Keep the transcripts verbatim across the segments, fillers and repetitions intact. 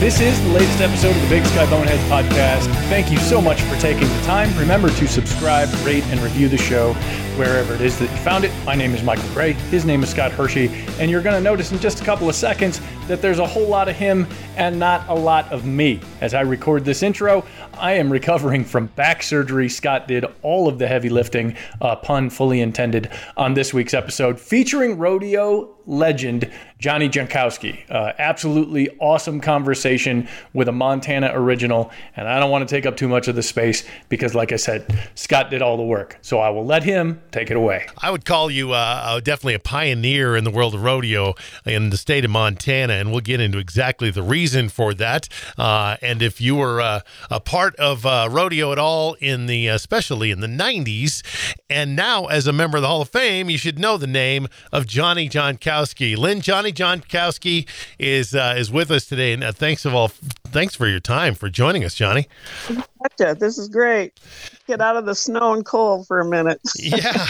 This is the latest episode of the Big Sky Boneheads podcast. Thank you so much for taking the time. Remember to subscribe, rate, and review the show wherever it is that you found it. My name is Michael Gray. His name is Scott Hershey. And you're going to notice in just a couple of seconds that there's a whole lot of him and not a lot of me. As I record this intro, I am recovering from back surgery. Scott did all of the heavy lifting, uh, pun fully intended, on this week's episode featuring rodeo legend Johnny Jankowski. Uh, absolutely awesome conversation with a Montana original, and I don't want to take up too much of the space because, like I said, Scott did all the work. So I will let him take it away. I would call you uh, definitely a pioneer in the world of rodeo in the state of Montana, and we'll get into exactly the reason for that. Uh, and if you were uh, a part of uh, rodeo at all in the, especially in the nineties, and now as a member of the Hall of Fame, you should know the name of Johnny Jankowski. Lynn, Johnny Jankowski is uh, is with us today, and uh, thanks of all, thanks for your time for joining us, Johnny. This is great. Get out of the snow and cold for a minute. Yeah.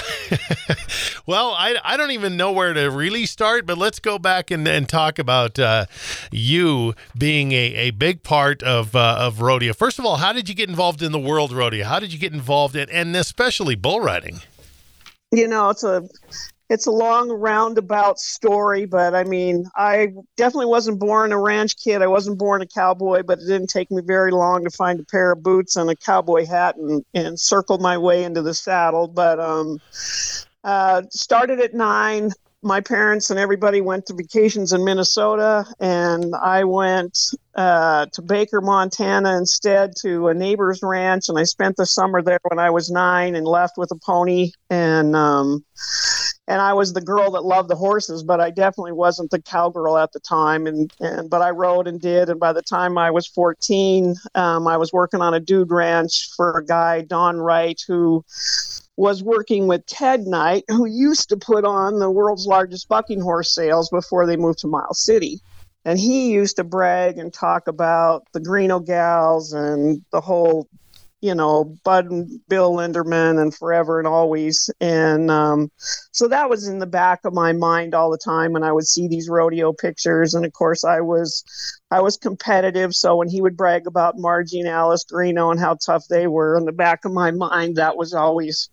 Well, I, I don't even know where to really start, but let's go back and, and talk about uh, you being a, a big part of uh, of rodeo. First of all, how did you get involved in the world rodeo? How did you get involved in, and especially bull riding? You know, it's a it's a long roundabout story, but I mean, I definitely wasn't born a ranch kid. I wasn't born a cowboy, but it didn't take me very long to find a pair of boots and a cowboy hat and, and circle my way into the saddle. But um, uh, started at nine. My parents and everybody went to vacations in Minnesota, and I went uh, to Baker, Montana instead, to a neighbor's ranch, and I spent the summer there when I was nine and left with a pony. And um, and I was the girl that loved the horses, but I definitely wasn't the cowgirl at the time. And, and but I rode and did, and by the time I was fourteen, um, I was working on a dude ranch for a guy, Don Wright, who was working with Ted Knight, who used to put on the world's largest bucking horse sales before they moved to Miles City. And he used to brag and talk about the Greeno gals and the whole, you know, Bud and Bill Linderman and Forever and Always. And um, so that was in the back of my mind all the time when I would see these rodeo pictures. And of course, I was I was competitive. So when he would brag about Margie and Alice Greeno and how tough they were, in the back of my mind, that was always...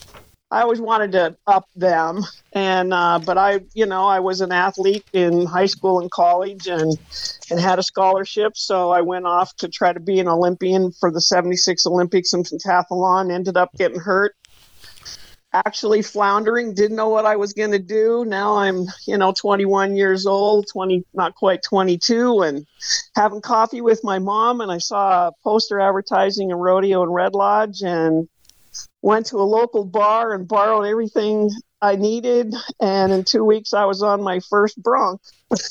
I always wanted to up them. And, uh, but I, you know, I was an athlete in high school and college and, and had a scholarship. So I went off to try to be an Olympian for the seventy-six Olympics in pentathlon, ended up getting hurt, actually floundering, didn't know what I was going to do. Now I'm, you know, twenty-one years old, twenty, not quite twenty-two, and having coffee with my mom. And I saw a poster advertising a rodeo in Red Lodge, and went to a local bar and borrowed everything I needed. And in two weeks, I was on my first bronc.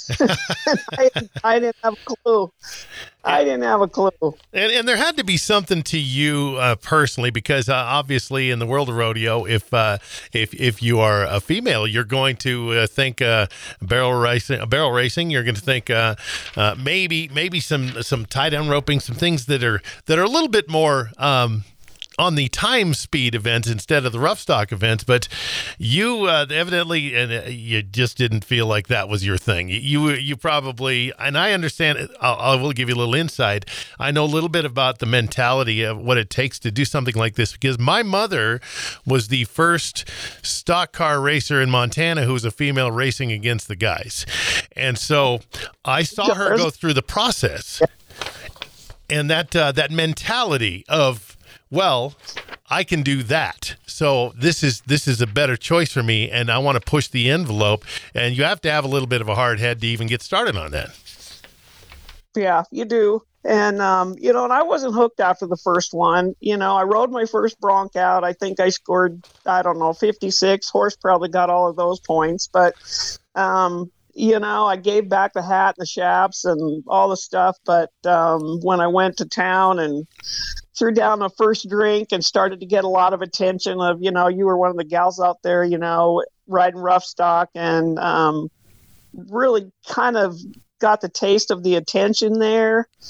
I, I didn't have a clue. I didn't have a clue. And, and there had to be something to you uh, personally, because uh, obviously in the world of rodeo, if uh, if if you are a female, you're going to uh, think uh, barrel racing. Barrel racing. You're going to think uh, uh, maybe maybe some some tie down roping, some things that are that are a little bit more. Um, on the time speed events instead of the rough stock events, but you uh, evidently, and uh, you just didn't feel like that was your thing. You you probably, and I understand, I'll, I will give you a little insight. I know a little bit about the mentality of what it takes to do something like this, because my mother was the first stock car racer in Montana who was a female racing against the guys. And so I saw her go through the process, and that uh, that mentality of, well, I can do that. So this is this is a better choice for me, and I want to push the envelope. And you have to have a little bit of a hard head to even get started on that. Yeah, you do. And, um, you know, and I wasn't hooked after the first one. You know, I rode my first bronc out. I think I scored, I don't know, fifty-six. Horse probably got all of those points. But, um, you know, I gave back the hat and the chaps and all the stuff. But um, when I went to town and threw down the first drink and started to get a lot of attention of, you know, you were one of the gals out there, you know, riding rough stock, and um, really kind of got the taste of the attention there.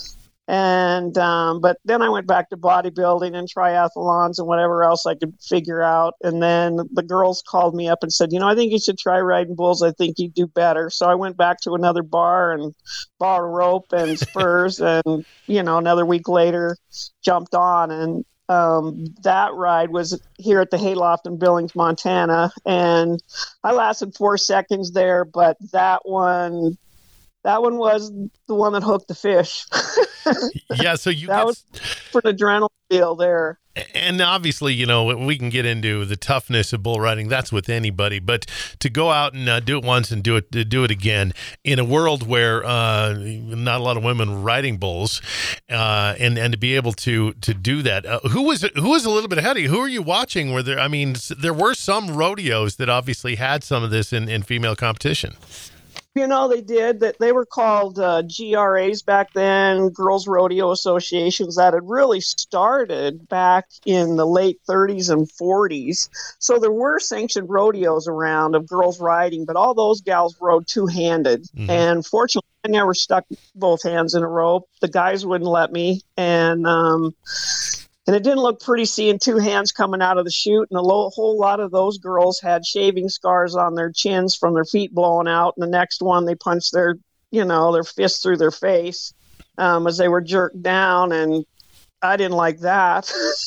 And um, but then I went back to bodybuilding and triathlons and whatever else I could figure out. And then the girls called me up and said, you know, I think you should try riding bulls. I think you'd do better. So I went back to another bar and bought a rope and spurs, and you know, another week later, jumped on. And um, that ride was here at the Hayloft in Billings, Montana, and I lasted four seconds there. But that one. That one was the one that hooked the fish. Yeah, so you that get... was for an adrenaline deal there. And obviously, you know, we can get into the toughness of bull riding. That's with anybody. But to go out and uh, do it once and do it do it again in a world where uh, not a lot of women were riding bulls, uh, and and to be able to to do that, uh, who was who was a little bit ahead of you? Who are you watching? Were there? I mean, there were some rodeos that obviously had some of this in, in female competition. You know, they did that. They were called uh, G R As back then, Girls Rodeo Associations, that had really started back in the late thirties and forties. So there were sanctioned rodeos around of girls riding, but all those gals rode two-handed. Mm-hmm. And fortunately, I never stuck both hands in a rope. The guys wouldn't let me. And, um, And it didn't look pretty seeing two hands coming out of the chute. And a lo- whole lot of those girls had shaving scars on their chins from their feet blowing out. And the next one, they punched their, you know, their fist through their face um, as they were jerked down. And I didn't like that.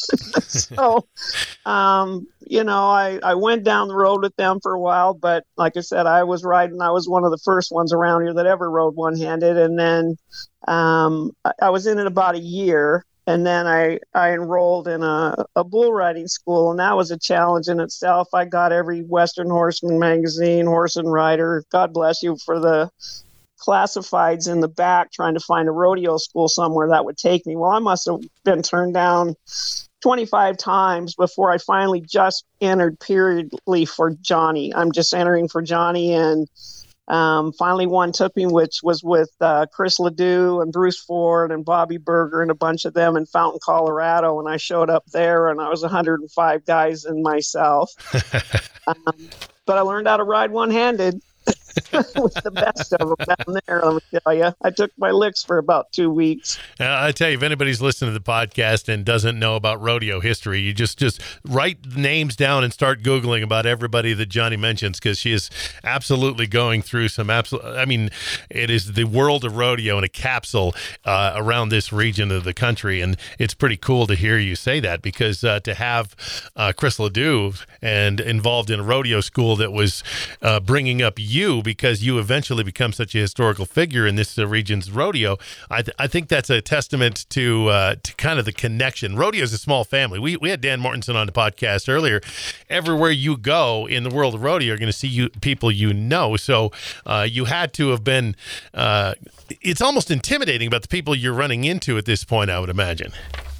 so, um, you know, I, I went down the road with them for a while. But like I said, I was riding. I was one of the first ones around here that ever rode one-handed. And then um, I, I was in it about a year. And then I, I enrolled in a, a bull riding school, and that was a challenge in itself. I got every Western Horseman magazine, Horse and Rider, God bless you, for the classifieds in the back, trying to find a rodeo school somewhere that would take me. Well, I must have been turned down twenty-five times before I finally just entered periodly for Johnny. I'm just entering for Johnny, and Um, finally, one took me, which was with uh, Chris Ledoux and Bruce Ford and Bobby Berger and a bunch of them in Fountain, Colorado. And I showed up there, and I was one hundred five guys and myself. um, but I learned how to ride one-handed. With the best of them down there, let me tell you. I took my licks for about two weeks. Uh, I tell you, if anybody's listening to the podcast and doesn't know about rodeo history, you just, just write names down and start Googling about everybody that Johnny mentions, because she is absolutely going through some absolute, I mean, it is the world of rodeo in a capsule uh, around this region of the country. And it's pretty cool to hear you say that, because uh, to have uh, Chris Ledoux and involved in a rodeo school that was uh, bringing up you, because you eventually become such a historical figure in this uh, region's rodeo, I, th- I think that's a testament to uh, to kind of the connection. Rodeo is a small family. We we had Dan Mortensen on the podcast earlier. Everywhere you go in the world of rodeo, you're going to see you people you know. So uh, you had to have been. Uh, it's almost intimidating about the people you're running into at this point, I would imagine.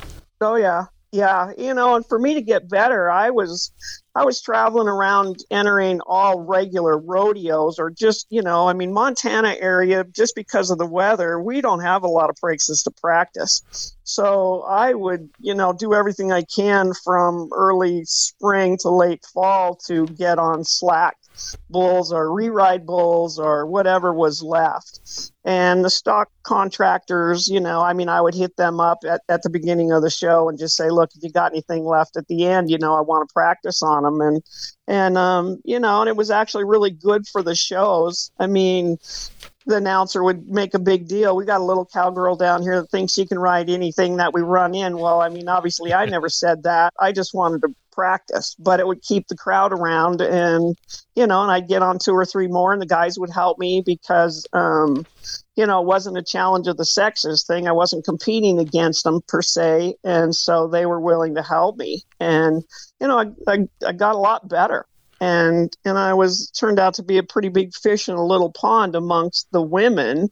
Oh yeah, yeah. You know, and for me to get better, I was. I was traveling around entering all regular rodeos, or just, you know, I mean, Montana area, just because of the weather, we don't have a lot of places to practice. So I would, you know, do everything I can from early spring to late fall to get on slack bulls or re-ride bulls or whatever was left. And the stock contractors, you know, I mean, I would hit them up at, at the beginning of the show and just say, look, if you got anything left at the end, you know, I want to practice on them. And, and, um, you know, and it was actually really good for the shows. I mean, the announcer would make a big deal. We got a little cowgirl down here that thinks she can ride anything that we run in. Well, I mean, obviously I never said that. I just wanted to practice, but it would keep the crowd around, and, you know, and I'd get on two or three more, and the guys would help me because, um, you know, it wasn't a challenge of the sexes thing. I wasn't competing against them per se. And so they were willing to help me. And, you know, I, I, I got a lot better. And and I was turned out to be a pretty big fish in a little pond amongst the women,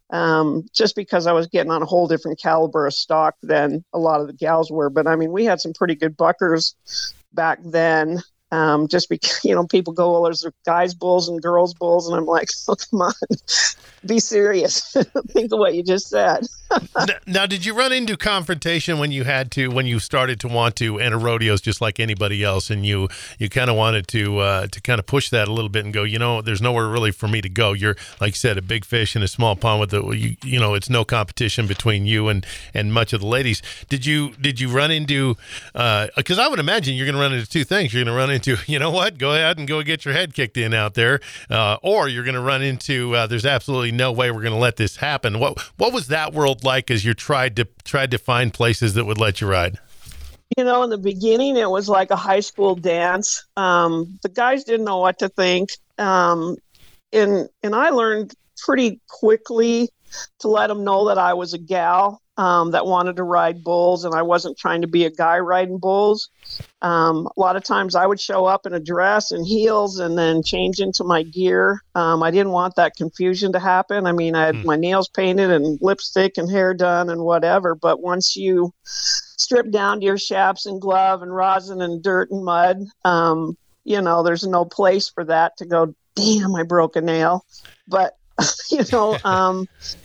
um, just because I was getting on a whole different caliber of stock than a lot of the gals were. But I mean, we had some pretty good buckers back then. Um, just because, you know, people go, well, there's guys bulls and girls bulls. And I'm like, oh, come on, be serious. Think of what you just said. now, now, did you run into confrontation when you had to, when you started to want to enter rodeos just like anybody else, and you you kind of wanted to uh, to kind of push that a little bit and go, you know, there's nowhere really for me to go. You're, like you said, a big fish in a small pond with the, you, you know, it's no competition between you and and much of the ladies. Did you did you run into? Because uh, I would imagine you're going to run into two things. You're going to run into, you know what, go ahead and go get your head kicked in out there, uh, or you're going to run into uh, there's absolutely no way we're going to let this happen. What what was that world like as you tried to tried to find places that would let you ride? You know, in the beginning, it was like a high school dance. Um, the guys didn't know what to think, um, and and I learned pretty quickly to let them know that I was a gal um, that wanted to ride bulls, and I wasn't trying to be a guy riding bulls. Um, a lot of times I would show up in a dress and heels and then change into my gear. Um, I didn't want that confusion to happen. I mean, I had mm. my nails painted and lipstick and hair done and whatever. But once you strip down to your chaps and glove and rosin and dirt and mud, um, you know, there's no place for that to go, damn, I broke a nail. But, you know, um,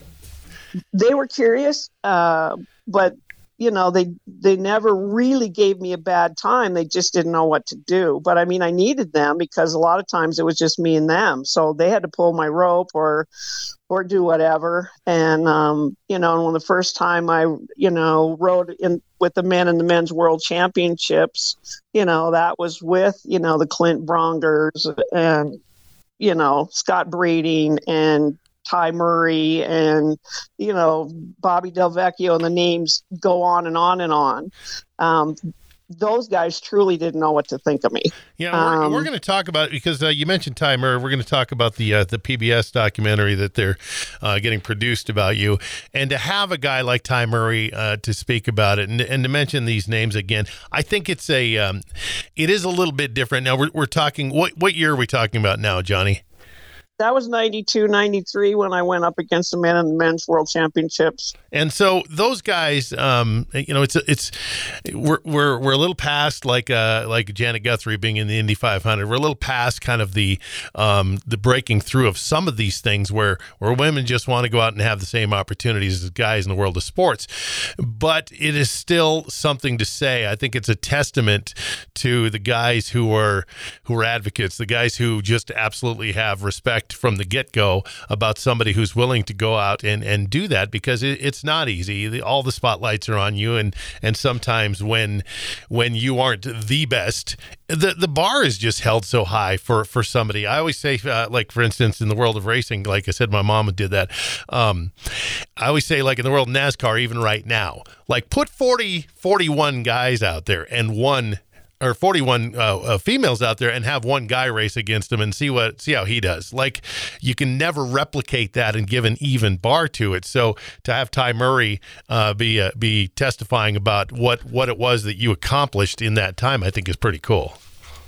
they were curious, uh, but you know, they they never really gave me a bad time. They just didn't know what to do. But I mean, I needed them because a lot of times it was just me and them. So they had to pull my rope or or do whatever. And um, you know, and when the first time I, you know, rode in with the men in the men's world championships, you know, that was with, you know, the Clint Brongers and, you know, Scott Breeding and Ty Murray and, you know, Bobby Del Vecchio, and the names go on and on and on. Um, those guys truly didn't know what to think of me. Yeah, we're, um, we're going to talk about, because uh, you mentioned Ty Murray. We're going to talk about the uh, the P B S documentary that they're uh, getting produced about you. And to have a guy like Ty Murray uh, to speak about it and, and to mention these names again, I think it's a um, it is a little bit different. Now, we're, we're talking, what, what year are we talking about now, Johnny? That was ninety-two, ninety-three when I went up against the men in the men's world championships. And so those guys, um, you know, it's it's we're we're we're a little past like uh like Janet Guthrie being in the Indy five hundred. We're a little past kind of the um the breaking through of some of these things where where women just want to go out and have the same opportunities as guys in the world of sports. But it is still something to say. I think it's a testament to the guys who are who are advocates, the guys who just absolutely have respect from the get-go about somebody who's willing to go out and, and do that, because it, it's not easy. The, all the spotlights are on you, and and sometimes when when you aren't the best, the the bar is just held so high for for somebody. I always say, uh, like for instance, in the world of racing, like I said, my mom did that. Um, I always say, like in the world of NASCAR, even right now, like put forty, forty-one guys out there and one. Or forty-one uh, uh, females out there and have one guy race against them and see what see how he does. Like, you can never replicate that and give an even bar to it. So to have Ty Murray uh, be uh, be testifying about what what it was that you accomplished in that time, I think is pretty cool.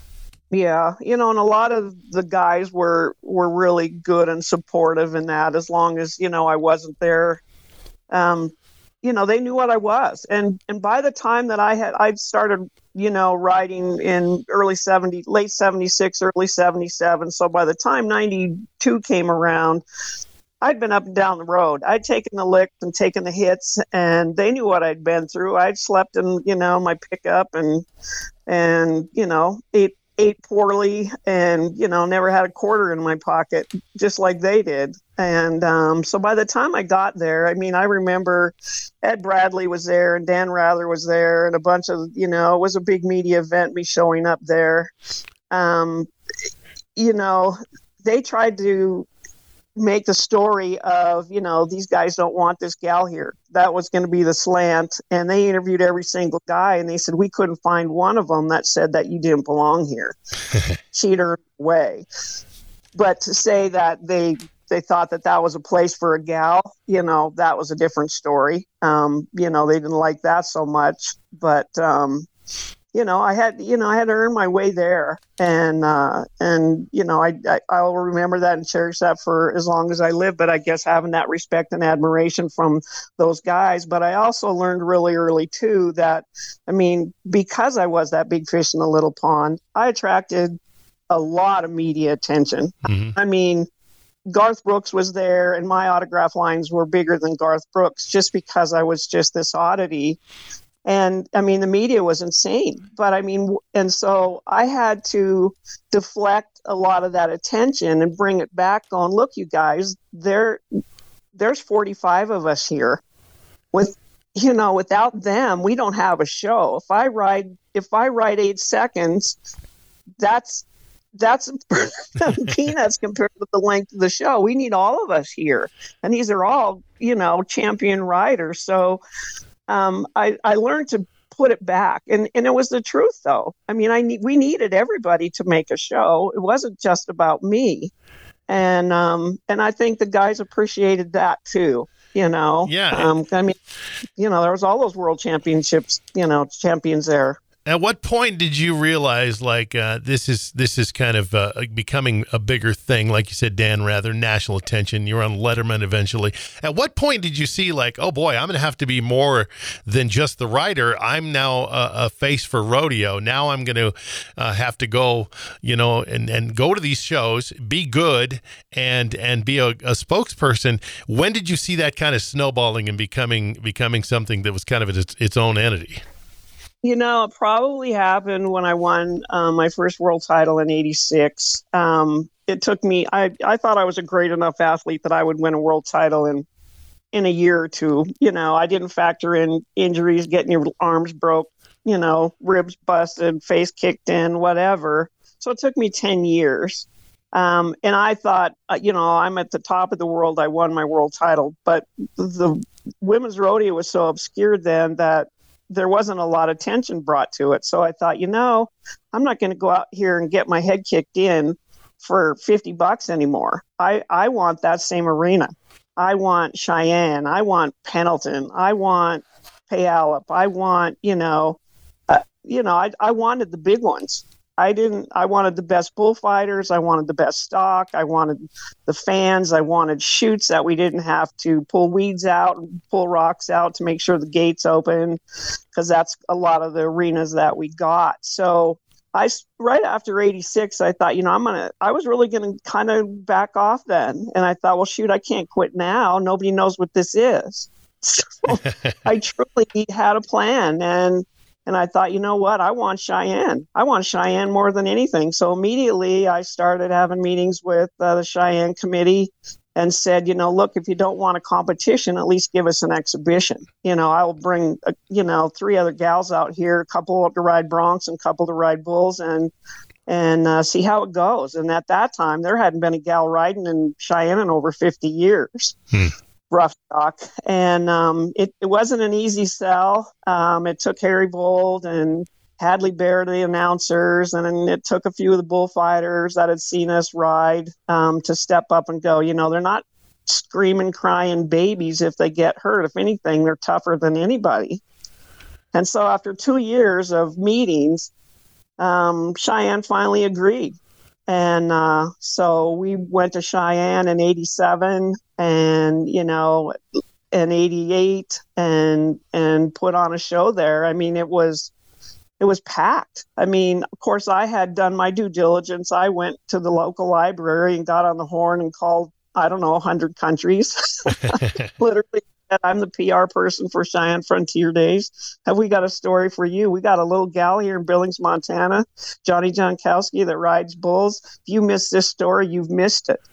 Yeah, you know, and a lot of the guys were were really good and supportive in that, as long as, you know, I wasn't there. Um, you know, they knew what I was. And and by the time that I had, I'd started, you know, riding in early seventy, late seventy-six, early seventy-seven. So by the time ninety-two came around, I'd been up and down the road. I'd taken the licks and taken the hits, and they knew what I'd been through. I'd slept in, you know, my pickup and, and, you know, ate, ate poorly and, you know, never had a quarter in my pocket, just like they did. And um, so by the time I got there, I mean, I remember Ed Bradley was there and Dan Rather was there and a bunch of, you know, it was a big media event, me showing up there. Um, you know, they tried to make the story of, you know, these guys don't want this gal here. That was going to be the slant. And they interviewed every single guy, and they said, we couldn't find one of them that said that you didn't belong here. Cheater way. But to say that they they thought that that was a place for a gal, you know, that was a different story. Um, you know, they didn't like that so much. But, um, you know, I had, you know, I had to earn my way there, and uh, and you know, I, I I'll remember that and cherish that for as long as I live. But I guess having that respect and admiration from those guys. But I also learned really early too that, I mean, because I was that big fish in the little pond, I attracted a lot of media attention. Mm-hmm. I mean, Garth Brooks was there, and my autograph lines were bigger than Garth Brooks just because I was just this oddity. And I mean, the media was insane, but I mean, and so I had to deflect a lot of that attention and bring it back going, look, you guys, there, there's forty-five of us here. With, you know, without them, we don't have a show. If I ride, if I ride eight seconds, that's, that's peanuts compared with the length of the show. We need all of us here. And these are all, you know, champion riders. So, Um, I, I learned to put it back, and, and it was the truth, though. I mean, I need, we needed everybody to make a show. It wasn't just about me, and um, and I think the guys appreciated that too. You know, yeah. Um, I mean, you know, there was all those world championships, you know, champions there. At what point did you realize, like, uh, this is this is kind of uh, becoming a bigger thing? Like you said, Dan Rather, national attention. You're on Letterman eventually. At what point did you see, like, oh boy, I'm going to have to be more than just the rider. I'm now a, a face for rodeo. Now I'm going to uh, have to go, you know, and, and go to these shows, be good, and and be a, a spokesperson. When did you see that kind of snowballing and becoming becoming something that was kind of its, its own entity? You know, it probably happened when I won um, my first world title in eighty-six. Um, it took me, I, I thought I was a great enough athlete that I would win a world title in, in a year or two. You know, I didn't factor in injuries, getting your arms broke, you know, ribs busted, face kicked in, whatever. So it took me ten years. Um, and I thought, uh, you know, I'm at the top of the world. I won my world title. But the women's rodeo was so obscure then that there wasn't a lot of attention brought to it. So I thought, you know, I'm not going to go out here and get my head kicked in for fifty bucks anymore. I, I want that same arena. I want Cheyenne. I want Pendleton. I want Puyallup. I want, you know, uh, you know, I, I wanted the big ones. I didn't, I wanted the best bullfighters. I wanted the best stock. I wanted the fans. I wanted chutes that we didn't have to pull weeds out and pull rocks out to make sure the gates open, because that's a lot of the arenas that we got. So I, right after eighty-six, I thought, you know, I'm going to, I was really going to kind of back off then. And I thought, well, shoot, I can't quit now. Nobody knows what this is. So I truly had a plan. And And I thought, you know what? I want Cheyenne. I want Cheyenne more than anything. So immediately I started having meetings with uh, the Cheyenne committee and said, you know, look, if you don't want a competition, at least give us an exhibition. You know, I'll bring, uh, you know, three other gals out here, a couple to ride broncs and a couple to ride bulls, and and uh, see how it goes. And at that time, there hadn't been a gal riding in Cheyenne in over fifty years. Hmm. Rough stock. And um, it, it wasn't an easy sell. Um, it took Harry Bold and Hadley Bear, the announcers, and then it took a few of the bullfighters that had seen us ride um, to step up and go, you know, they're not screaming, crying babies if they get hurt. If anything, they're tougher than anybody. And so after two years of meetings, um, Cheyenne finally agreed. And uh, so we went to Cheyenne in eighty-seven and, you know, in eighty-eight and and put on a show there. I mean, it was it was packed. I mean, of course, I had done my due diligence. I went to the local library and got on the horn and called, I don't know, one hundred countries. Literally, I'm the P R person for Cheyenne Frontier Days. Have we got a story for you? We got a little gal here in Billings, Montana, Johnny Jankowski, that rides bulls. If you missed this story, you've missed it.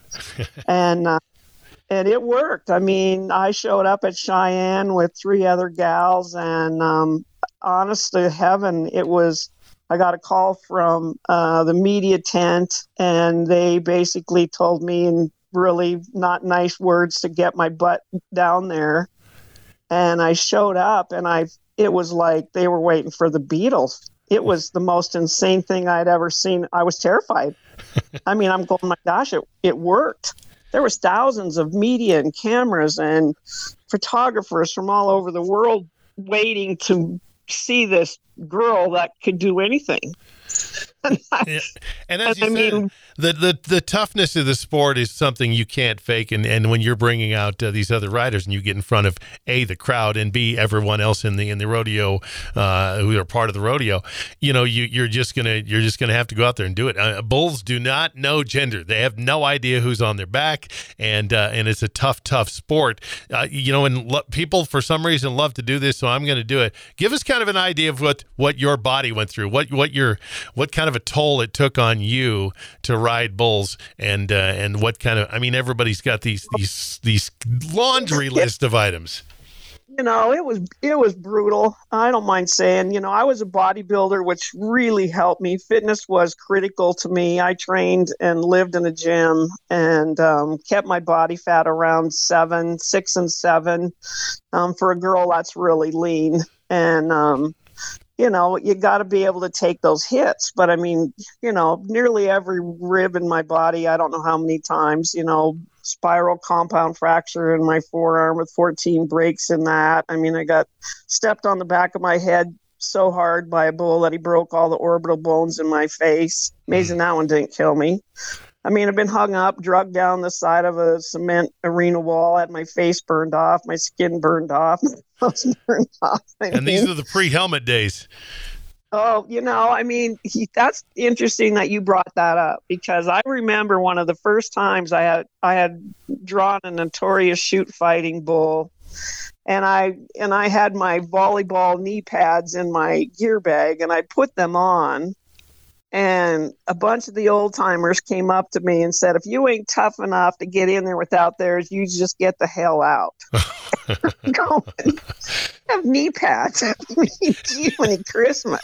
and uh, and it worked. I mean, I showed up at Cheyenne with three other gals, and um, honest to heaven, it was, I got a call from uh, the media tent, and they basically told me in really not nice words to get my butt down there. And I showed up, and I, it was like they were waiting for the Beatles. It was the most insane thing I'd ever seen. I was terrified. I mean, I'm going, my gosh, it, it worked. There was thousands of media and cameras and photographers from all over the world waiting to see this girl that could do anything. and, yeah. and as you I said, mean, the, the the toughness of the sport is something you can't fake. And, and when you're bringing out uh, these other riders and you get in front of A, the crowd, and B, everyone else in the in the rodeo uh, who are part of the rodeo, you know, you you're just gonna you're just gonna have to go out there and do it. Uh, bulls do not know gender; they have no idea who's on their back, and uh, and it's a tough, tough sport. Uh, you know, and lo- people for some reason love to do this, so I'm going to do it. Give us kind of an idea of what what your body went through, what what your what kind of a toll it took on you to ride bulls, and uh, and what kind of, I mean, everybody's got these these these laundry list of items. You know, it was it was brutal. I don't mind saying, you know, I was a bodybuilder, which really helped me. Fitness was critical to me. I trained and lived in a gym and um, kept my body fat around seven, six and seven. Um, for a girl, that's really lean. And um, you know, you got to be able to take those hits. But I mean, you know, nearly every rib in my body, I don't know how many times, you know, spiral compound fracture in my forearm with fourteen breaks in that. I mean, I got stepped on the back of my head so hard by a bull that he broke all the orbital bones in my face. Amazing that one didn't kill me. I mean, I've been hung up, drugged down the side of a cement arena wall, had my face burned off, my skin burned off, my nose burned off. I and mean, these are the pre-helmet days. Oh, you know, I mean, he, that's interesting that you brought that up, because I remember one of the first times I had I had drawn a notorious shoot fighting bull, and I and I had my volleyball knee pads in my gear bag, and I put them on. And a bunch of the old timers came up to me and said, if you ain't tough enough to get in there without theirs, you just get the hell out. Going, have knee pads. I mean, gee, many Christmas.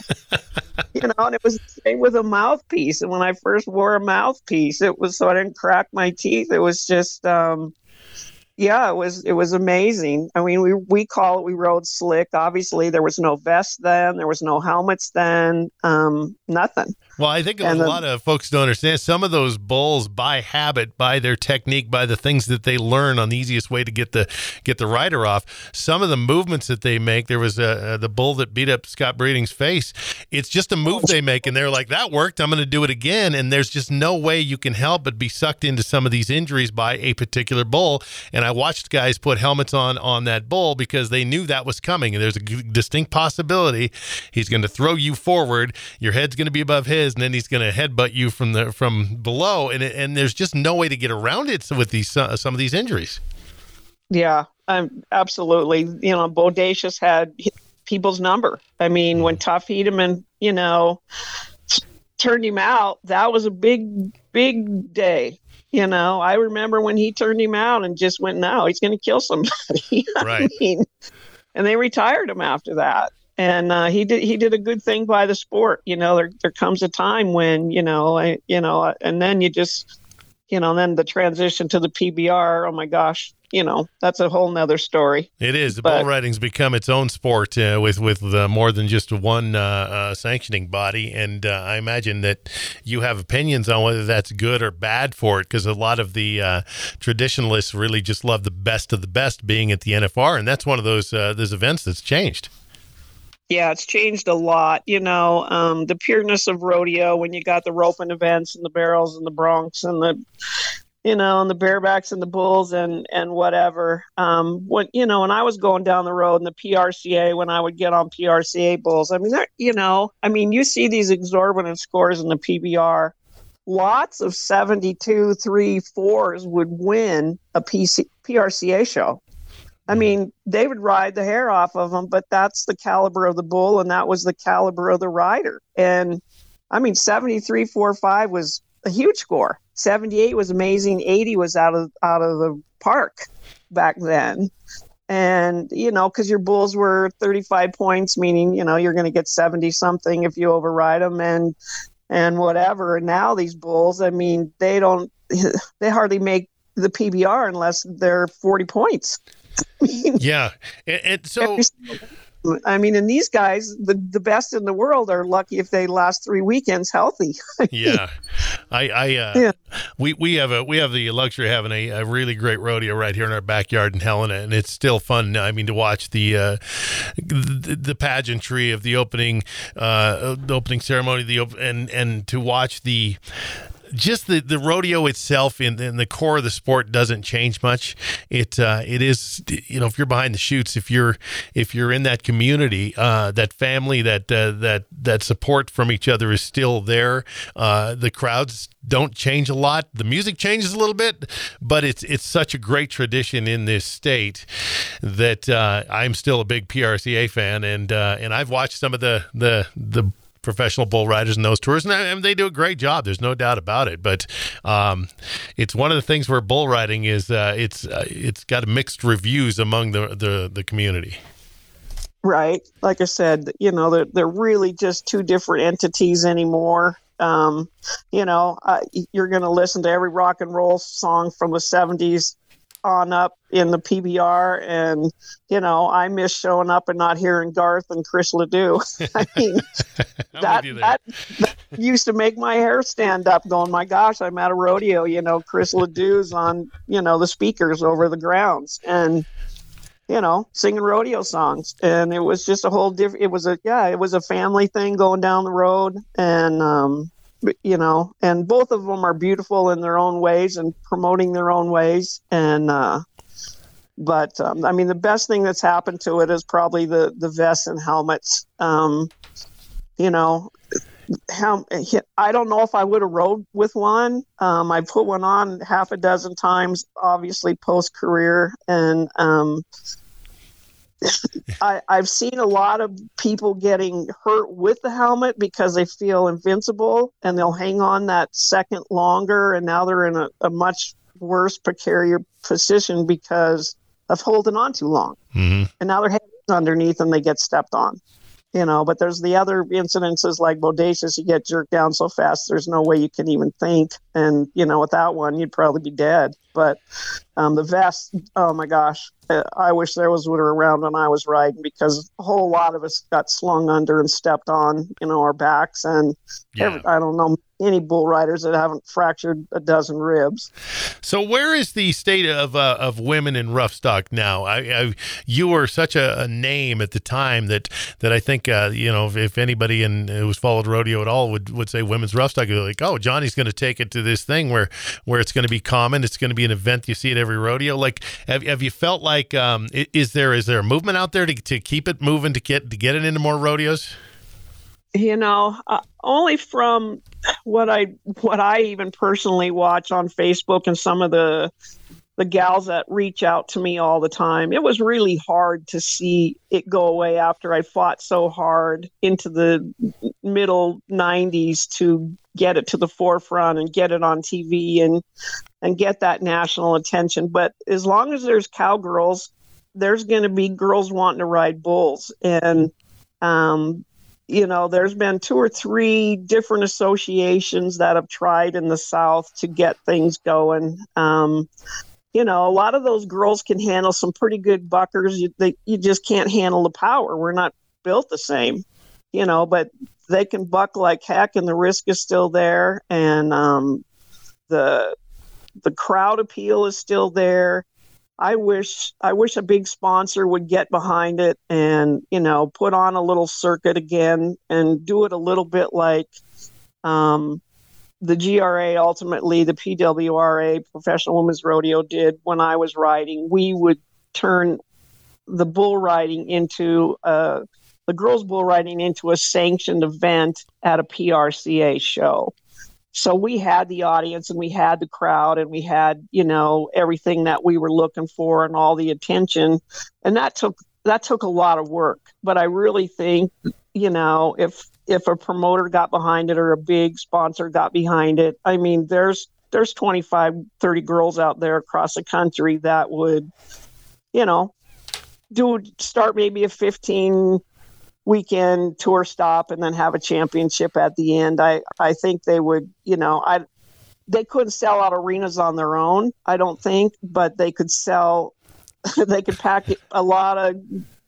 You know, and it was the same with a mouthpiece. And when I first wore a mouthpiece, it was so I didn't crack my teeth. It was just, um, yeah, it was it was amazing. I mean, we we call it, we rode slick. Obviously, there was no vest then. There was no helmets then. Um, nothing. Well, I think a And the- lot of folks don't understand. Some of those bulls, by habit, by their technique, by the things that they learn on the easiest way to get the get the rider off, some of the movements that they make. There was a, the bull that beat up Scott Breeding's face. It's just a move they make, and they're like, that worked, I'm going to do it again. And there's just no way you can help but be sucked into some of these injuries by a particular bull. And I watched guys put helmets on on that bull because they knew that was coming. And there's a g- distinct possibility he's going to throw you forward, your head's going to be above his, and then he's going to headbutt you from the from below, and it, and there's just no way to get around it with these uh, some of these injuries. Yeah, um, absolutely. You know, Bodacious had people's number. I mean, when Tough Hedeman, you know, turned him out, that was a big, big day. You know, I remember when he turned him out and just went, no, he's going to kill somebody. Right. I mean, and they retired him after that. And uh, he did he did a good thing by the sport. You know, there there comes a time when, you know, I, you know, and then you just, you know, then the transition to the P B R. Oh, my gosh. You know, that's a whole nother story. It is. The But- bull riding's become its own sport uh, with with uh, more than just one uh, uh, sanctioning body, and uh, I imagine that you have opinions on whether that's good or bad for it, because a lot of the uh, traditionalists really just love the best of the best being at the N F R, and that's one of those uh, those events that's changed. Yeah, it's changed a lot. You know, um, the pureness of rodeo when you got the roping events and the barrels and the broncs and the, you know, and the barebacks and the bulls and, and whatever. Um, when, you know, when I was going down the road in the P R C A, when I would get on P R C A bulls, I mean, they're- you know, I mean, you see these exorbitant scores in the P B R. Lots of seventy-two, three, fours would win a P C, P R C A show. I mean, they would ride the hair off of them, but that's the caliber of the bull, and that was the caliber of the rider. And I mean, seventy-three, four, five was a huge score. seventy-eight was amazing. eighty was out of out of the park back then. And, you know, because your bulls were thirty-five points, meaning, you know, you're going to get seventy something if you override them and and whatever. And now these bulls, I mean, they don't, they hardly make the P B R unless they're forty points. Yeah, and, and so I mean, and these guys, the, the best in the world, are lucky if they last three weekends healthy. Yeah, I, I, uh, yeah. we we have a we have the luxury of having a, a really great rodeo right here in our backyard in Helena, and it's still fun. I mean, to watch the uh, the, the pageantry of the opening uh, the opening ceremony, the op- and and to watch the. Just the, the rodeo itself in, in the core of the sport doesn't change much. It uh, it is, you know, if you're behind the chutes, if you're if you're in that community, uh, that family, that uh, that that support from each other is still there. Uh, the crowds don't change a lot. The music changes a little bit, but it's it's such a great tradition in this state that uh, I'm still a big P R C A fan, and uh, and I've watched some of the the the. professional bull riders in those tours, and, and they do a great job. There's no doubt about it. But um, it's one of the things where bull riding is uh, it's uh, it's got mixed reviews among the, the the community. Right, like I said, you know, they're they're really just two different entities anymore. Um, you know, uh, you're going to listen to every rock and roll song from the seventies on up in the P B R, and you know, I miss showing up and not hearing Garth and Chris Ledoux. I mean, that, that that used to make my hair stand up, going, my gosh, I'm at a rodeo, you know, Chris Ledoux's on, you know, the speakers over the grounds, and you know, singing rodeo songs, and it was just a whole different, it was a yeah it was a family thing going down the road, and um you know, and both of them are beautiful in their own ways and promoting their own ways. And, uh, but, um, I mean, the best thing that's happened to it is probably the, the vests and helmets. Um, you know, how, I don't know if I would have rode with one. Um, I put one on half a dozen times, obviously post career. And, um, I, I've seen a lot of people getting hurt with the helmet because they feel invincible, and they'll hang on that second longer, and now they're in a, a much worse precarious position because of holding on too long. Mm-hmm. And now their head is underneath and they get stepped on. You know, but there's the other incidences like Bodacious, you get jerked down so fast there's no way you can even think. And, you know, without one, you'd probably be dead. But um, the vest, oh my gosh, I wish there was one around when I was riding, because a whole lot of us got slung under and stepped on, you know, our backs. And yeah. every, I don't know any bull riders that haven't fractured a dozen ribs. So where is the state of uh, of women in rough stock now? I, I you were such a, a name at the time that that I think uh, you know, if, if anybody in who's followed rodeo at all would, would say women's rough stock, you're like, oh, Johnny's going to take it to this thing where where it's going to be common. It's going to be an event you see at every rodeo. Like, have have you felt like um, is there is there a movement out there to to keep it moving, to get to get it into more rodeos? You know, uh, only from what I what I even personally watch on Facebook and some of the the gals that reach out to me all the time. It was really hard to see it go away after I fought so hard into the middle nineties to get it to the forefront and get it on T V and and get that national attention. But as long as there's cowgirls, there's going to be girls wanting to ride bulls. And um you know, there's been two or three different associations that have tried in the South to get things going. Um, you know, a lot of those girls can handle some pretty good buckers. You, they, you just can't handle the power. We're not built the same, you know, but they can buck like heck, and the risk is still there. And um, the the crowd appeal is still there. I wish I wish a big sponsor would get behind it and, you know, put on a little circuit again and do it a little bit like um, the G R A, ultimately the P W R A, Professional Women's Rodeo, did when I was riding. We would turn the bull riding into a, the girls bull riding into a sanctioned event at a P R C A show. So we had the audience and we had the crowd and we had, you know, everything that we were looking for and all the attention. And that took that took a lot of work. But I really think, you know, if if a promoter got behind it or a big sponsor got behind it, I mean, there's there's twenty-five, thirty girls out there across the country that would, you know, do start maybe a fifteen weekend tour stop and then have a championship at the end. I, I think they would, you know, I they couldn't sell out arenas on their own, I don't think, but they could sell, they could pack a lot of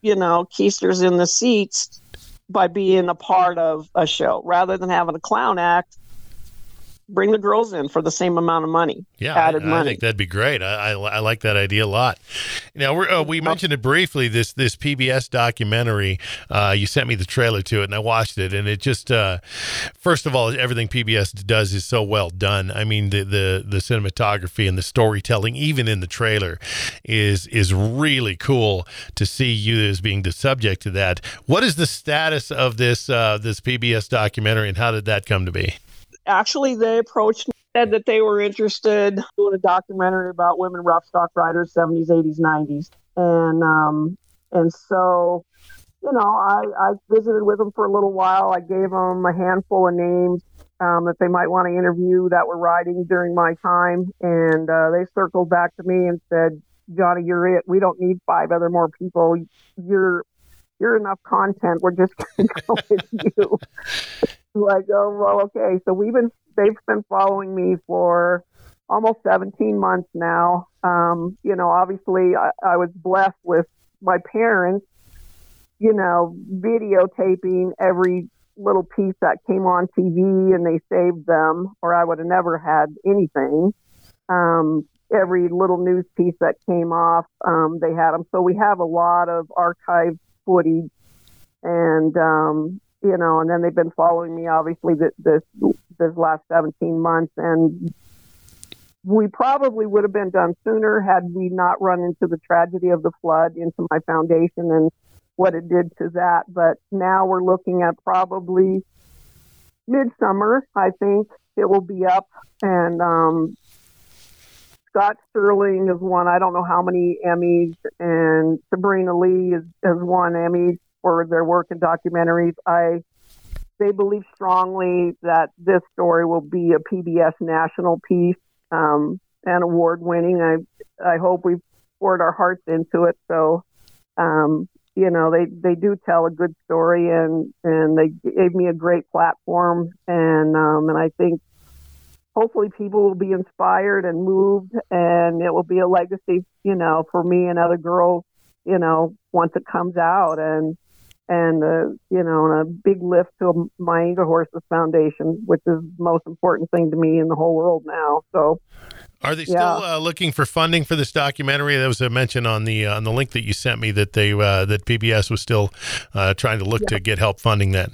you know, keisters in the seats by being a part of a show rather than having a clown act. Bring the girls in for the same amount of money. Yeah, added I, money. I think that'd be great. I, I, I like that idea a lot. Now, we're, uh, we mentioned it briefly, this this P B S documentary. Uh, you sent me the trailer to it, and I watched it, and it just, uh, first of all, everything P B S does is so well done. I mean, the, the, the cinematography and the storytelling, even in the trailer, is is really cool to see you as being the subject to that. What is the status of this uh, this P B S documentary, and how did that come to be? Actually, they approached me, said that they were interested in doing a documentary about women rough stock riders, seventies, eighties, nineties. And um, and so, you know, I, I visited with them for a little while. I gave them a handful of names um, that they might want to interview that were riding during my time. And uh, they circled back to me and said, Johnny, you're it. We don't need five other more people. You're, you're enough content. We're just going to go with you. Like, oh, well, okay. So we've been, they've been following me for almost seventeen months now. Um, you know, obviously I, I was blessed with my parents, you know, videotaping every little piece that came on T V, and they saved them, or I would have never had anything. Um, every little news piece that came off, um, they had them. So we have a lot of archived footage, and, um, you know, and then they've been following me, obviously, this, this this last seventeen months. And we probably would have been done sooner had we not run into the tragedy of the flood into my foundation and what it did to that. But now we're looking at probably midsummer, I think it will be up. And um, Scott Sterling has won, I don't know how many Emmys, and Sabrina Lee has, has won Emmys for their work in documentaries. I, they believe strongly that this story will be a P B S national piece um, and award-winning. I, I hope we've poured our hearts into it. So, um, you know, they, they do tell a good story, and, and they gave me a great platform. And, um, and I think hopefully people will be inspired and moved, and it will be a legacy, you know, for me and other girls, you know, once it comes out. And, and, uh, you know, and a big lift to my Angel Horses Foundation, which is the most important thing to me in the whole world now. So, are they still yeah. uh, looking for funding for this documentary? There was a mention on the uh, on the link that you sent me that they uh, that P B S was still uh, trying to look yeah. to get help funding that.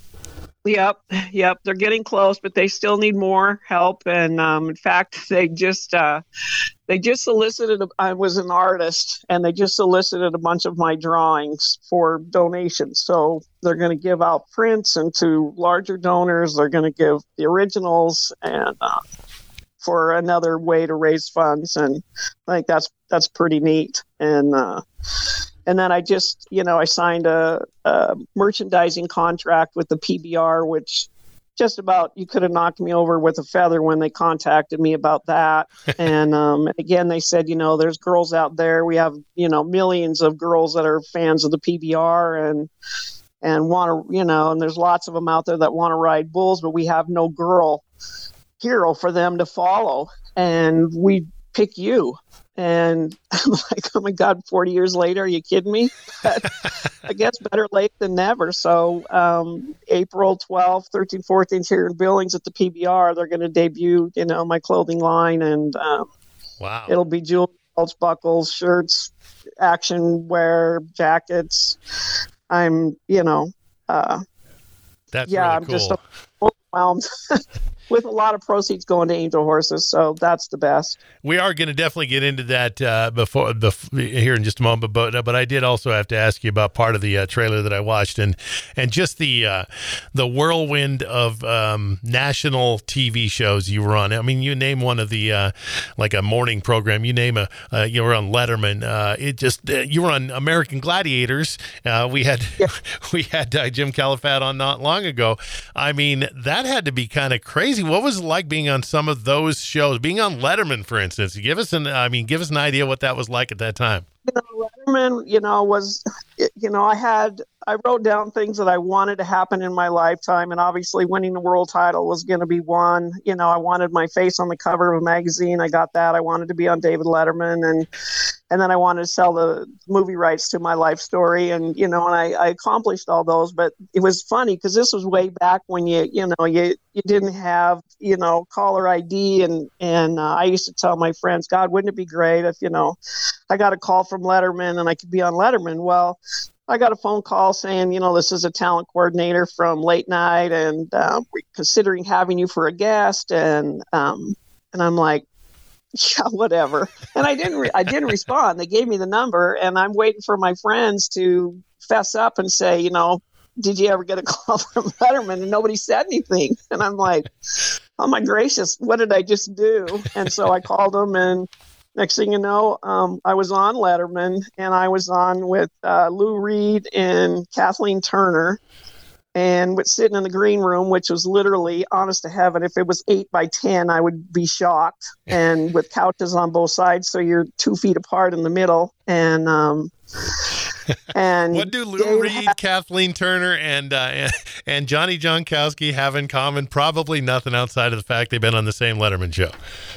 Yep, yep. They're getting close, but they still need more help. And um, in fact, they just uh, they just solicited. A, I was an artist, and they just solicited a bunch of my drawings for donations. So they're going to give out prints, and to larger donors, they're going to give the originals, and uh, for another way to raise funds. And I think that's that's pretty neat. And uh, And then I just, you know, I signed a, a merchandising contract with the P B R, which just about, you could have knocked me over with a feather when they contacted me about that. And um, again, they said, you know, there's girls out there. We have, you know, millions of girls that are fans of the P B R and and want to, you know, and there's lots of them out there that want to ride bulls, but we have no girl hero for them to follow. And we pick you. And I'm like, oh my God, forty years later, are you kidding me? But I guess better late than never. So um, April twelfth, thirteenth, fourteenth here in Billings at the P B R, they're going to debut, you know, my clothing line. And um, wow, it'll be jewelry, belts, buckles, shirts, action wear, jackets. I'm, you know, uh, that's yeah, really I'm cool. just overwhelmed. With a lot of proceeds going to Angel Horses, so that's the best. We are going to definitely get into that uh, before the here in just a moment, but but I did also have to ask you about part of the uh, trailer that I watched, and and just the uh, the whirlwind of um, national T V shows you were on. I mean, you name one of the uh, like a morning program. You name a uh, you were on Letterman. Uh, it just uh, you were on American Gladiators. Uh, we had yeah. we had uh, Jim Califat on not long ago. I mean, that had to be kind of crazy. What was it like being on some of those shows? Being on Letterman, for instance, give us an I mean, give us an idea what that was like at that time. You know, Letterman, you know, was, you know, I had, I wrote down things that I wanted to happen in my lifetime. And obviously winning the world title was going to be one. You know, I wanted my face on the cover of a magazine. I got that. I wanted to be on David Letterman. And, and then I wanted to sell the movie rights to my life story. And, you know, and I, I accomplished all those. But it was funny because this was way back when you, you know, you, you didn't have, you know, caller I D. And, and uh, I used to tell my friends, God, wouldn't it be great if, you know, I got a call from Letterman and I could be on Letterman. Well, I got a phone call saying, you know, this is a talent coordinator from Late Night and uh, we're considering having you for a guest. And, um, and I'm like, yeah, whatever. And I didn't, re- I didn't respond. They gave me the number and I'm waiting for my friends to fess up and say, you know, did you ever get a call from Letterman? And nobody said anything. And I'm like, oh my gracious, what did I just do? And so I called them, and next thing you know, um, I was on Letterman, and I was on with uh, Lou Reed and Kathleen Turner, and was sitting in the green room, which was literally, honest to heaven, if it was eight by ten, I would be shocked. And with couches on both sides, so you're two feet apart in the middle. And um, and what do Lou Dave Reed, had- Kathleen Turner, and, uh, and and Johnny Jonkowski have in common? Probably nothing outside of the fact they've been on the same Letterman show.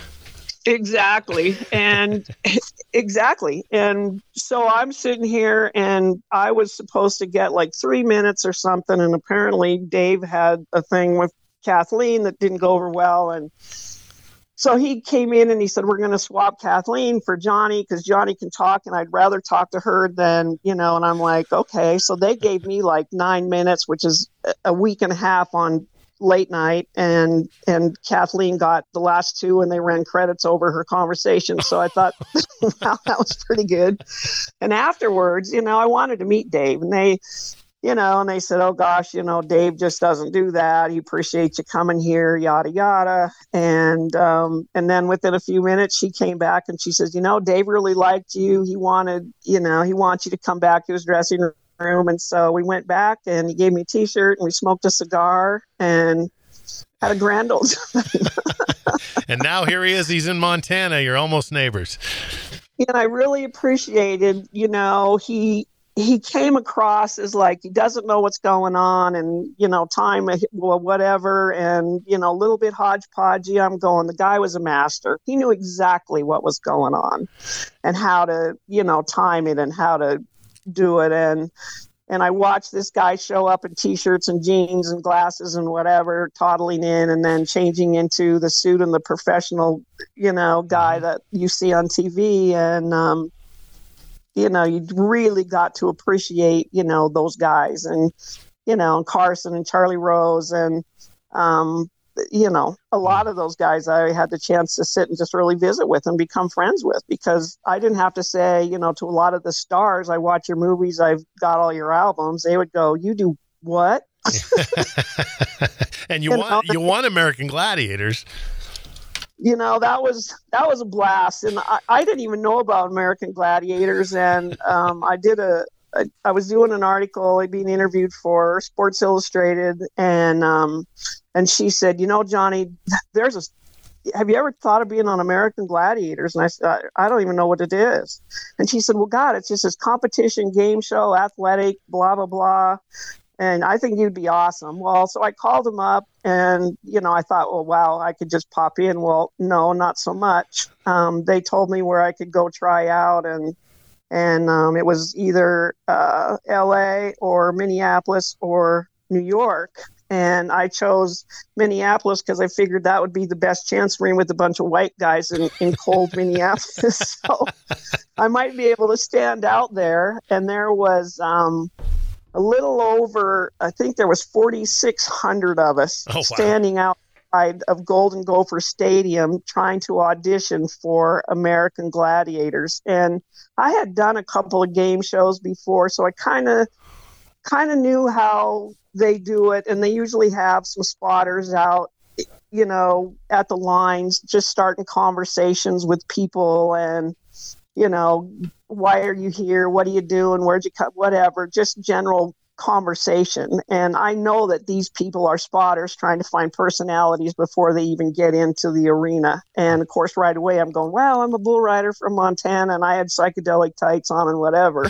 Exactly. And exactly. And so I'm sitting here and I was supposed to get like three minutes or something. And apparently Dave had a thing with Kathleen that didn't go over well. And so he came in and he said, we're going to swap Kathleen for Johnny because Johnny can talk and I'd rather talk to her than, you know, and I'm like, okay. So they gave me like nine minutes, which is a week and a half on Late Night, and and Kathleen got the last two and they ran credits over her conversation. So I thought, wow, that was pretty good. And afterwards, you know, I wanted to meet Dave, and they, you know, and they said, oh gosh, you know, Dave just doesn't do that. He appreciates you coming here, yada, yada. And, um, and then within a few minutes, she came back and she says, you know, Dave really liked you. He wanted, you know, he wants you to come back to his dressing room. room and so we went back and he gave me a t-shirt and we smoked a cigar and had a grand old time. And now here he is, he's in Montana. You're almost neighbors. And I really appreciated, you know, he he came across as like he doesn't know what's going on, and you know, time, well, whatever, and you know, a little bit hodgepodgey. I'm going, the guy was a master. He knew exactly what was going on and how to, you know, time it and how to do it. And and I watched this guy show up in t-shirts and jeans and glasses and whatever, toddling in and then changing into the suit and the professional, you know, guy that you see on T V. And um you know, you really got to appreciate, you know, those guys, and you know, and Carson and Charlie Rose, and um you know, a lot of those guys I had the chance to sit and just really visit with and become friends with, because I didn't have to say, you know, to a lot of the stars, I watch your movies, I've got all your albums. They would go, you do what? And you, you want know, you want American Gladiators. You know, that was that was a blast. And I, I didn't even know about American Gladiators. And um, I did a, a, I was doing an article, being interviewed for Sports Illustrated, and um, and she said, you know, Johnny, there's a, have you ever thought of being on American Gladiators? And I said, I, I don't even know what it is. And she said, well, God, it's just this competition game show, athletic, blah, blah, blah. And I think you'd be awesome. Well, so I called him up, and, you know, I thought, well, wow, I could just pop in. Well, no, not so much. Um, they told me where I could go try out, and and um, it was either uh, L A or Minneapolis or New York. And I chose Minneapolis because I figured that would be the best chance for me with a bunch of white guys in, in cold Minneapolis. So I might be able to stand out there. And there was um, a little over, I think there was forty-six hundred of us oh, wow. standing outside of Golden Gopher Stadium trying to audition for American Gladiators. And I had done a couple of game shows before, so I kind of kind of knew how they do it, and they usually have some spotters out, you know, at the lines, just starting conversations with people, and, you know, why are you here? What are you doing? Where'd you come? Whatever, just general conversation. And I know that these people are spotters trying to find personalities before they even get into the arena. And of course, right away, I'm going, well, I'm a bull rider from Montana and I had psychedelic tights on and whatever.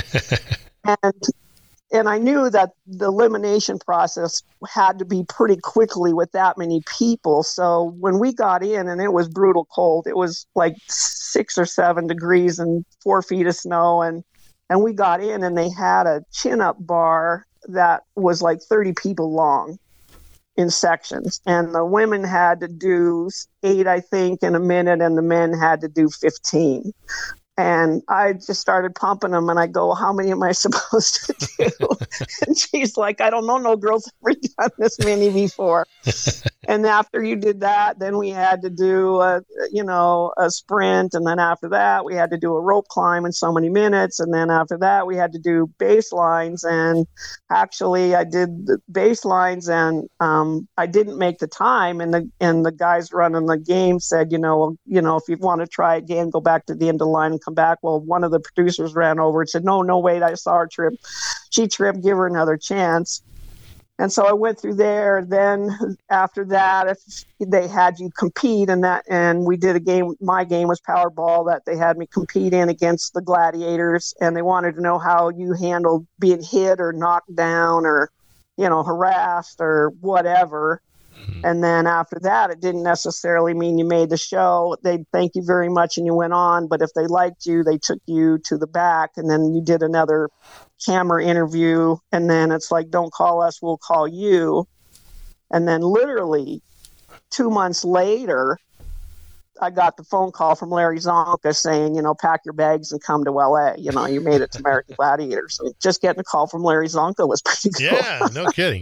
and And I knew that the elimination process had to be pretty quickly with that many people. So when we got in, and it was brutal cold, it was like six or seven degrees and four feet of snow. And, and we got in and they had a chin-up bar that was like thirty people long in sections. And the women had to do eight, I think, in a minute, and the men had to do fifteen. And I just started pumping them, and I go, how many am I supposed to do? And she's like, I don't know, no girl's ever done this many before. And after you did that, then we had to do, a, you know, a sprint. And then after that, we had to do a rope climb in so many minutes. And then after that, we had to do baselines. And actually, I did the baselines, and um, I didn't make the time. And the and the guys running the game said, you know, well, you know, if you want to try again, go back to the end of the line and come back. Well, one of the producers ran over and said, no, no, wait, I saw her trip. She tripped, give her another chance. And so I went through there. Then after that, if they had you compete in that, and we did a game, my game was Powerball, that they had me compete in against the gladiators, and they wanted to know how you handled being hit or knocked down or, you know, harassed or whatever. And then after that, it didn't necessarily mean you made the show. They'd thank you very much and you went on. But if they liked you, they took you to the back, and then you did another camera interview. And then it's like, don't call us, we'll call you. And then literally two months later, I got the phone call from Larry Zonka saying, you know, pack your bags and come to L A. You know, you made it to American Gladiators. And just getting a call from Larry Zonka was pretty cool. Yeah, no kidding.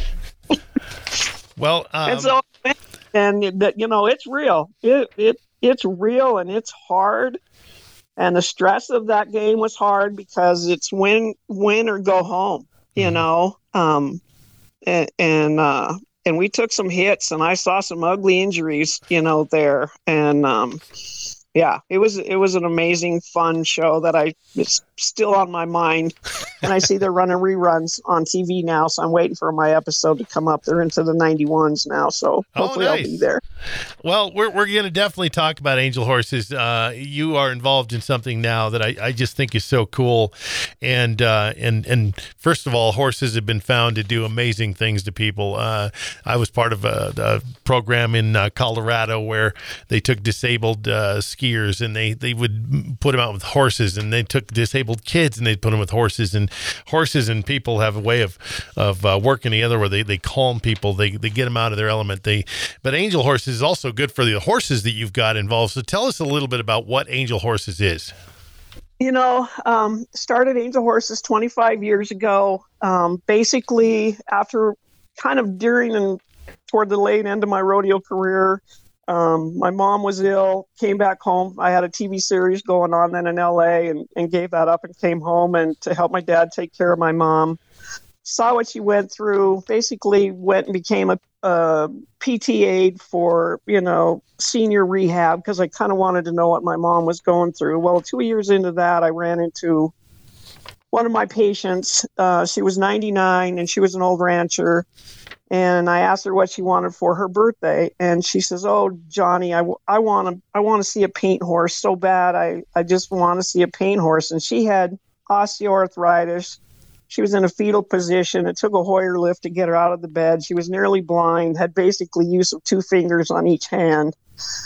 Well, um, and so, and that, you know, it's real. It it it's real, and it's hard. And the stress of that game was hard because it's win win or go home. You mm-hmm. know, um, and and uh, and we took some hits, and I saw some ugly injuries. You know, there, and um, yeah, it was it was an amazing, fun show that I it's still on my mind. And I see they're running reruns on T V now, so I'm waiting for my episode to come up. They're into the ninety-ones now, so hopefully oh, nice. I'll be there. Well, we're we're going to definitely talk about Angel Horses. Uh, you are involved in something now that I, I just think is so cool, and uh, and and first of all, horses have been found to do amazing things to people. Uh, I was part of a, a program in uh, Colorado where they took disabled uh, skiers and they they would put them out with horses, and they took disabled kids and they'd put them with horses, and horses and people have a way of of uh, working together where they, they calm people, they they get them out of their element. They but Angel Horses is also good for the horses that you've got involved. So tell us a little bit about what Angel Horses is. You know, um, started Angel Horses twenty-five years ago. Um, basically, after kind of during and toward the late end of my rodeo career, um, my mom was ill, came back home. I had a T V series going on then in L A and, and gave that up and came home and to help my dad take care of my mom. Saw what she went through, basically went and became a, a P T aide for, you know, senior rehab because I kind of wanted to know what my mom was going through. Well, two years into that, I ran into one of my patients. Uh, she was ninety-nine and she was an old rancher. And I asked her what she wanted for her birthday. And she says, oh, Johnny, I, I want to I want to see a paint horse so bad. I, I just want to see a paint horse. And she had osteoarthritis. She was in a fetal position. It took a Hoyer lift to get her out of the bed. She was nearly blind, had basically use of two fingers on each hand.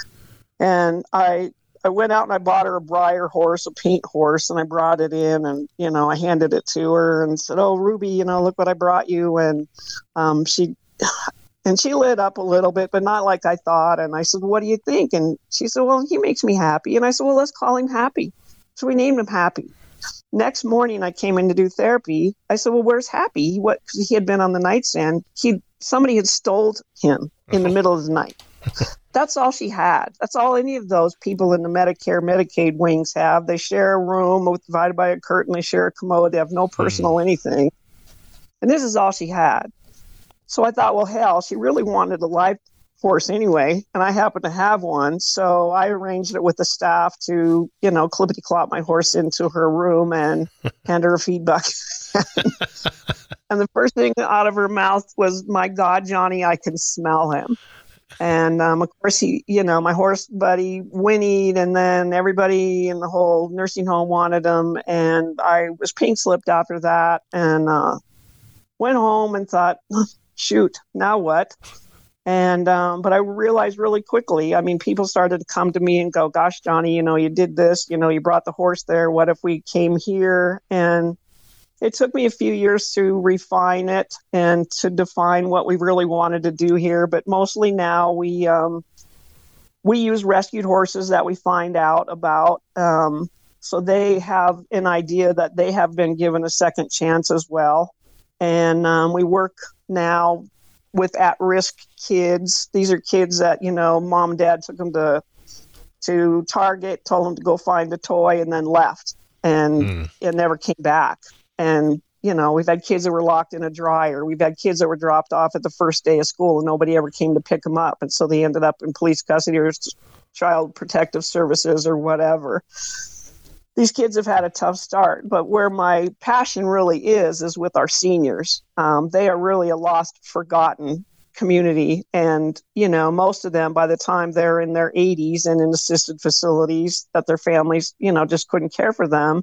And I I went out and I bought her a Breyer horse, a paint horse, and I brought it in and, you know, I handed it to her and said, oh, Ruby, you know, look what I brought you. And um, she and she lit up a little bit, but not like I thought. And I said, what do you think? And she said, well, he makes me happy. And I said, well, let's call him Happy. So we named him Happy. Next morning, I came in to do therapy. I said, well, where's Happy? He, what, 'cause he had been on the nightstand. He, somebody had stole him in the middle of the night. That's all she had. That's all any of those people in the Medicare, Medicaid wings have. They share a room with, divided by a curtain. They share a commode. They have no personal mm. anything. And this is all she had. So I thought, well, hell, she really wanted a life horse anyway, and I happen to have one. So I arranged it with the staff to, you know, clippity clop my horse into her room and hand her a feed bucket. And the first thing out of her mouth was, "My God, Johnny, I can smell him." And um, of course, he, you know, my horse buddy whinnied, and then everybody in the whole nursing home wanted him. And I was pink slipped after that, and uh, went home and thought, shoot, now what? And, um, but I realized really quickly, I mean, people started to come to me and go, "Gosh, Johnny, you know, you did this, you know, you brought the horse there. What if we came here?" And it took me a few years to refine it and to define what we really wanted to do here. But mostly now we, um, we use rescued horses that we find out about. Um, so they have an idea that they have been given a second chance as well. And um, we work now with at-risk kids. These are kids that, you know, mom and dad took them to to Target, told them to go find a toy, and then left, and mm. it never came back. And, you know, we've had kids that were locked in a dryer. We've had kids that were dropped off at the first day of school and nobody ever came to pick them up. And so they ended up in police custody or child protective services or whatever. These kids have had a tough start, but where my passion really is, is with our seniors. Um, they are really a lost, forgotten community. And, you know, most of them, by the time they're in their eighties and in assisted facilities, that their families, you know, just couldn't care for them.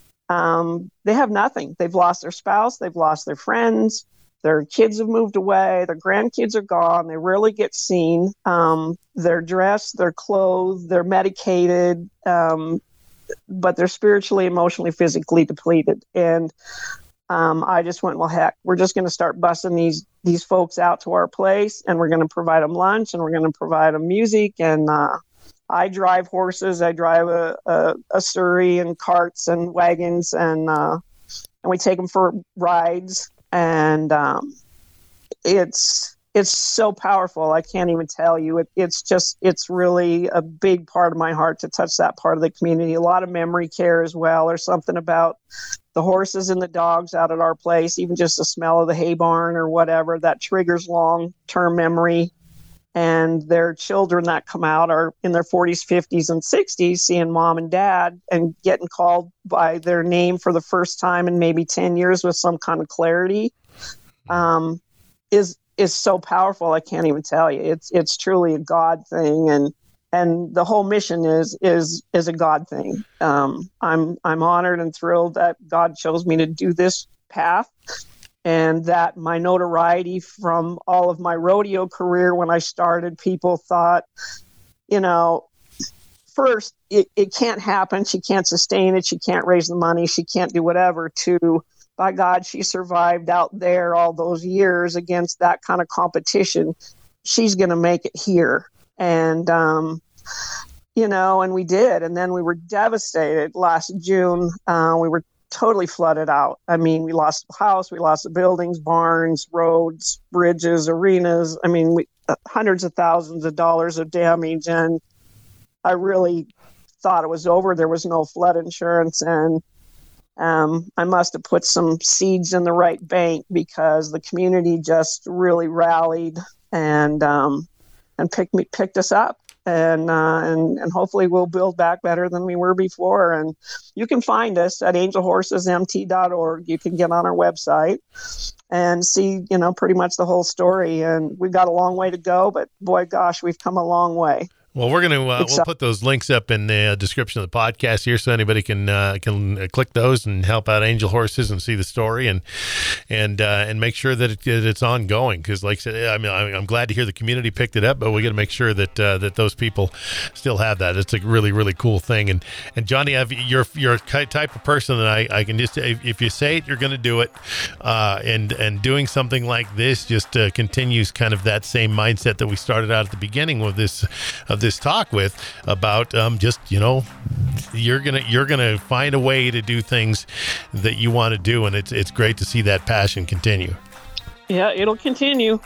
Um, they have nothing. They've lost their spouse. They've lost their friends. Their kids have moved away. Their grandkids are gone. They rarely get seen. Um, they're dressed, they're clothed, they're medicated. Um, but they're spiritually, emotionally, physically depleted. And um, I just went, well, heck, we're just going to start busing these these folks out to our place, and we're going to provide them lunch, and we're going to provide them music. And uh, I drive horses. I drive a, a, a surrey and carts and wagons, and uh, and we take them for rides. And um, it's it's so powerful. I can't even tell you. It, it's just, it's really a big part of my heart to touch that part of the community. A lot of memory care as well. There's something about the horses and the dogs out at our place, even just the smell of the hay barn or whatever, that triggers long-term memory. And their children that come out are in their forties, fifties, and sixties, seeing mom and dad and getting called by their name for the first time in maybe ten years with some kind of clarity, um, is is so powerful. I can't even tell you. It's it's truly a God thing, and and the whole mission is is is a God thing. Um, I'm I'm honored and thrilled that God chose me to do this path, and that my notoriety from all of my rodeo career when I started, people thought, you know, first it, it can't happen. She can't sustain it. She can't raise the money. She can't do whatever. To by God, she survived out there all those years against that kind of competition. She's going to make it here. And, um, you know, and we did. And then we were devastated last June. Uh, we were totally flooded out. I mean, we lost the house, we lost the buildings, barns, roads, bridges, arenas. I mean, we, uh, hundreds of thousands of dollars of damage. And I really thought it was over. There was no flood insurance. And Um, I must have put some seeds in the right bank, because the community just really rallied and um, and picked me picked us up, and uh, and and hopefully we'll build back better than we were before. And you can find us at angel horses m t dot org. You can get on our website and see, you know, pretty much the whole story. And we've got a long way to go, but boy, gosh, we've come a long way. Well, we're going to uh, we'll put those links up in the description of the podcast here, so anybody can uh, can click those and help out Angel Horses and see the story, and and uh, and make sure that, it, that it's ongoing. Because, like I said, I mean, I'm glad to hear the community picked it up, but we got to make sure that uh, that those people still have that. It's a really really cool thing. And and Johnny, I've, you're you're a type of person that I, I can just, if you say it, you're going to do it. Uh, and and doing something like this just uh, continues kind of that same mindset that we started out at the beginning with this of this. This talk with about um, just, you know, you're gonna you're gonna find a way to do things that you want to do, and it's it's great to see that passion continue. Yeah, it'll continue.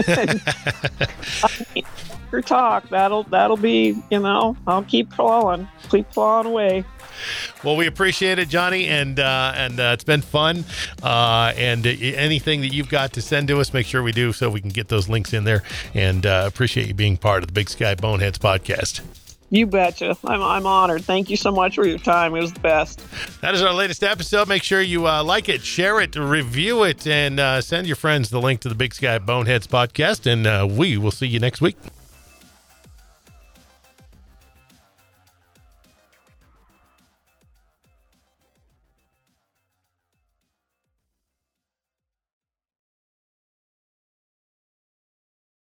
Your talk that'll that'll be, you know, I'll keep clawing, keep clawing away. Well, we appreciate it, Johnny, and uh, and uh, it's been fun. Uh, and anything that you've got to send to us, make sure we do so we can get those links in there. And uh, appreciate you being part of the Big Sky Boneheads podcast. You betcha. I'm, I'm honored. Thank you so much for your time. It was the best. That is our latest episode. Make sure you uh, like it, share it, review it, and uh, send your friends the link to the Big Sky Boneheads podcast. And uh, we will see you next week.